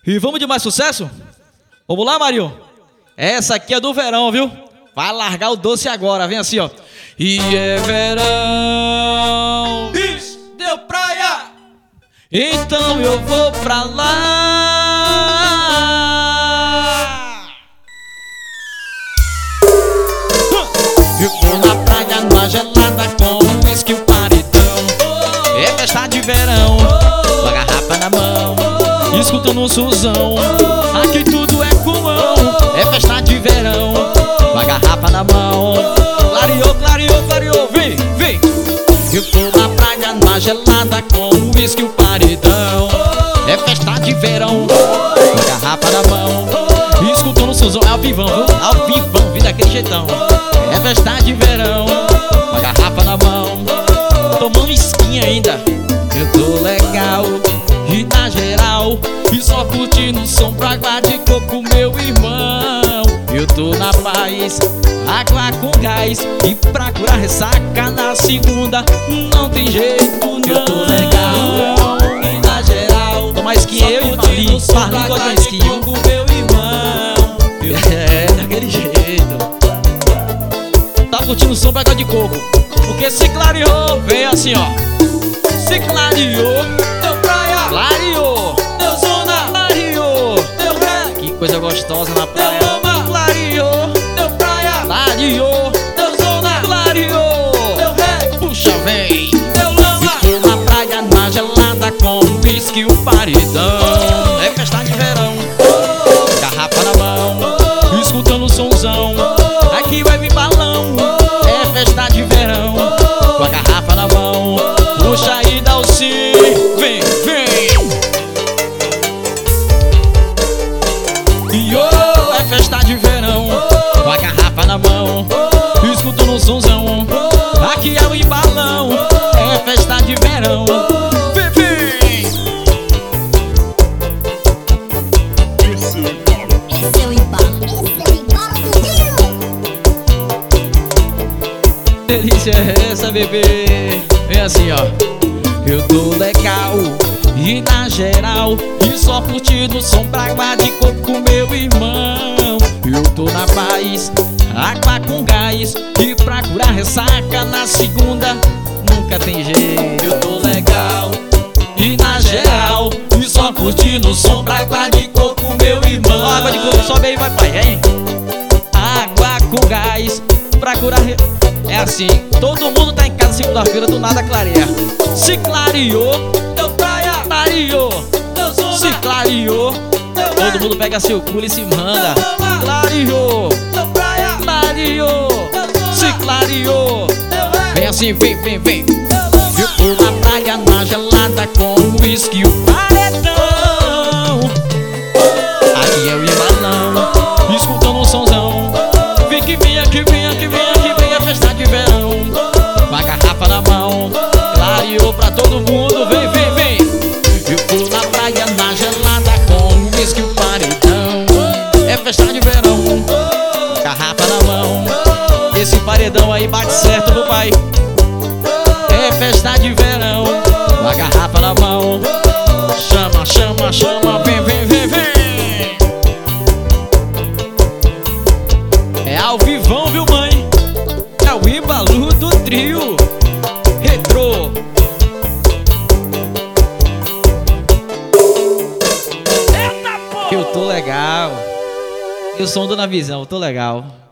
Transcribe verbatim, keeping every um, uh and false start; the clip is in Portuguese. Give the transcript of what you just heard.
E vamos de mais sucesso? Vamos lá, Marinho? Essa aqui é do verão, viu? Vai largar o doce agora, vem assim, ó. E é verão. Isso, deu praia. Então eu vou pra lá. Eu vou na praia, numa gelada, com um whisky e um paredão. É festa de verão, com a garrafa na mão, escutando um susão. Aqui tudo é pulmão. É festa de verão, com a garrafa na mão. Clareou, clareou, clareou, vem, vem. Eu tô na praia, numa gelada, com um whisky e um paredão. É festa de verão, com a garrafa na mão, escutando um susão. É ao vivão, viu? Ao vivão, vim daquele jeitão. É festa de verão, com a garrafa na mão, tomando esquinha ainda. Eu tô legal, e na geral, e só curtindo o som pra água de coco, meu irmão. Eu tô na paz, água com gás, e pra curar ressaca na segunda não tem jeito não. Eu tô legal, e na geral, toma esquinha, eu e Marlinho, Marlinho gosta de esquinha, meu irmão. É, daquele jeito. Tá curtindo o som pra água de coco, porque se clareou, vem assim, ó. Se clareou, Deu praia. clareou, Deu zona. clareou. Deu ré. Que coisa gostosa na praia. Deu lama. Clareou, Deu praia. clareou, Deu zona. clareou. Deu ré. Puxa, vem. Deu lama. Eu tô na praia, na gelada, com um whisky e um paredão. É festa de verão, garrafa na mão, escutando um sonzão. Aqui vai vir balão. É festa de verão, com a garrafa na mão. Puxa aí, dá o sim. Vem, vem. E oh, é festa de verão, com a garrafa na mão, escutando um sonzão. Aqui é o embalão. É festa de verão. Vem, vem. Esse é o embalo, esse é o embalo do Rio. Delícia é essa, bebê. Vem assim, ó. Eu tô legal, e na geral, e só curtindo o som pra água de coco, meu irmão. Eu tô na paz, água com gás, e pra curar ressaca na segunda nunca tem jeito. Eu tô legal, e na geral, e só curtindo o som pra água de coco, meu irmão. Água de coco, sobe aí, vai, pai, hein? Água com gás, pra curar re... É assim, todo mundo tá em casa segunda-feira, do nada clareia. Se clareou, Deu praia. clareou. Deu zona. Se clareou, Deu todo ré. mundo pega seu culo e se manda. Deu lama. Clareou, Deu praia. clareou, se clareou. Deu ré. Vem assim, vem, vem, vem. Deu lama. Eu tô na praia, na gelada, com um whisky e um paredão. Aqui é o embalão, escutando um sonzão. Vem que vem, que vem, que vem, que vem a festa de verão, com a garrafa na mão, clareou pra todo mundo. Vem, vem, vem. Eu tô na praia, na gelada, com um whisky e um paredão. É festa de verão, garrafa na mão, esse paredão aí bate certo do pai. É festa de verão, com a garrafa na mão. Chama, chama, chama, vem, vem, vem, vem. É ao vivão, viu, mãe? É o Ibalu do trio Retrô. Eu tô legal. Eu sou um do Na Visão, eu tô legal.